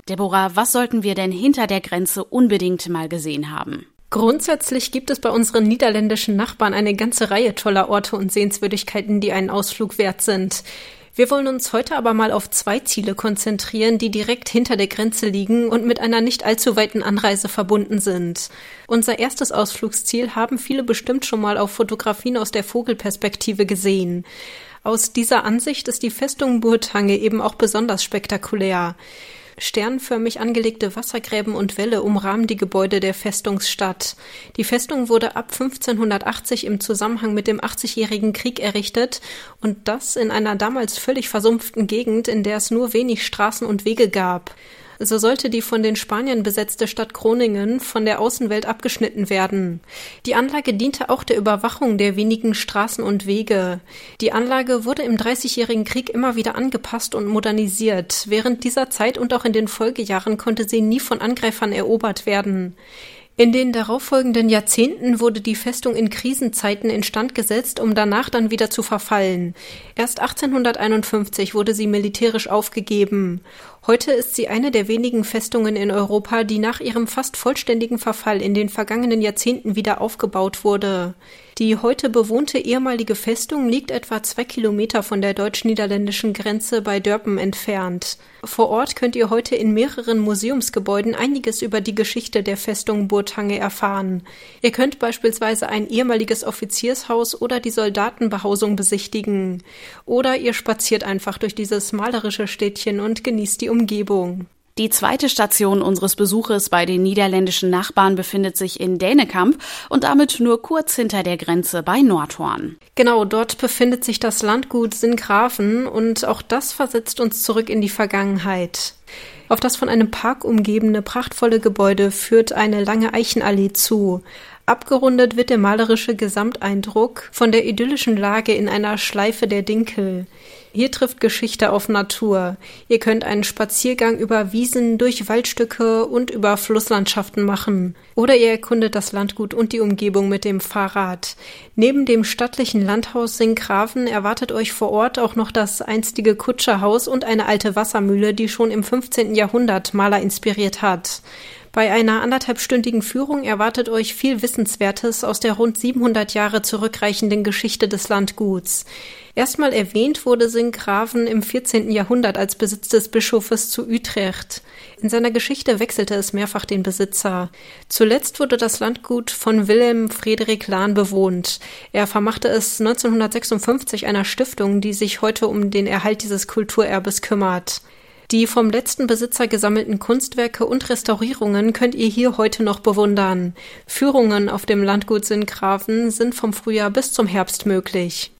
Deborah, was sollten wir denn hinter der Grenze unbedingt mal gesehen haben? Grundsätzlich gibt es bei unseren niederländischen Nachbarn eine ganze Reihe toller Orte und Sehenswürdigkeiten, die einen Ausflug wert sind. Wir wollen uns heute aber mal auf 2 Ziele konzentrieren, die direkt hinter der Grenze liegen und mit einer nicht allzu weiten Anreise verbunden sind. Unser erstes Ausflugsziel haben viele bestimmt schon mal auf Fotografien aus der Vogelperspektive gesehen. Aus dieser Ansicht ist die Festung Burgthange eben auch besonders spektakulär. Sternförmig angelegte Wassergräben und Wälle umrahmen die Gebäude der Festungsstadt. Die Festung wurde ab 1580 im Zusammenhang mit dem 80-jährigen Krieg errichtet und das in einer damals völlig versumpften Gegend, in der es nur wenig Straßen und Wege gab. So sollte die von den Spaniern besetzte Stadt Groningen von der Außenwelt abgeschnitten werden. Die Anlage diente auch der Überwachung der wenigen Straßen und Wege. Die Anlage wurde im Dreißigjährigen Krieg immer wieder angepasst und modernisiert. Während dieser Zeit und auch in den Folgejahren konnte sie nie von Angreifern erobert werden. In den darauffolgenden Jahrzehnten wurde die Festung in Krisenzeiten instand gesetzt, um danach dann wieder zu verfallen. Erst 1851 wurde sie militärisch aufgegeben. Heute ist sie eine der wenigen Festungen in Europa, die nach ihrem fast vollständigen Verfall in den vergangenen Jahrzehnten wieder aufgebaut wurde. Die heute bewohnte ehemalige Festung liegt etwa 2 Kilometer von der deutsch-niederländischen Grenze bei Dörpen entfernt. Vor Ort könnt ihr heute in mehreren Museumsgebäuden einiges über die Geschichte der Festung Burgthange erfahren. Ihr könnt beispielsweise ein ehemaliges Offiziershaus oder die Soldatenbehausung besichtigen. Oder ihr spaziert einfach durch dieses malerische Städtchen und genießt die Umgebung. Die zweite Station unseres Besuches bei den niederländischen Nachbarn befindet sich in Dennekamp und damit nur kurz hinter der Grenze bei Noordhoorn. Genau, dort befindet sich das Landgut Sint-Graven und auch das versetzt uns zurück in die Vergangenheit. Auf das von einem Park umgebene prachtvolle Gebäude führt eine lange Eichenallee zu. Abgerundet wird der malerische Gesamteindruck von der idyllischen Lage in einer Schleife der Dinkel. Hier trifft Geschichte auf Natur. Ihr könnt einen Spaziergang über Wiesen, durch Waldstücke und über Flusslandschaften machen. Oder ihr erkundet das Landgut und die Umgebung mit dem Fahrrad. Neben dem stattlichen Landhaus Sint-Graven erwartet euch vor Ort auch noch das einstige Kutscherhaus und eine alte Wassermühle, die schon im 15. Jahrhundert Maler inspiriert hat. Bei einer 1,5-stündigen Führung erwartet euch viel Wissenswertes aus der rund 700 Jahre zurückreichenden Geschichte des Landguts. Erstmal erwähnt wurde Sint-Graven im 14. Jahrhundert als Besitz des Bischofes zu Utrecht. In seiner Geschichte wechselte es mehrfach den Besitzer. Zuletzt wurde das Landgut von Willem Frederik Laan bewohnt. Er vermachte es 1956 einer Stiftung, die sich heute um den Erhalt dieses Kulturerbes kümmert. Die vom letzten Besitzer gesammelten Kunstwerke und Restaurierungen könnt ihr hier heute noch bewundern. Führungen auf dem Landgut Sint-Graven sind vom Frühjahr bis zum Herbst möglich.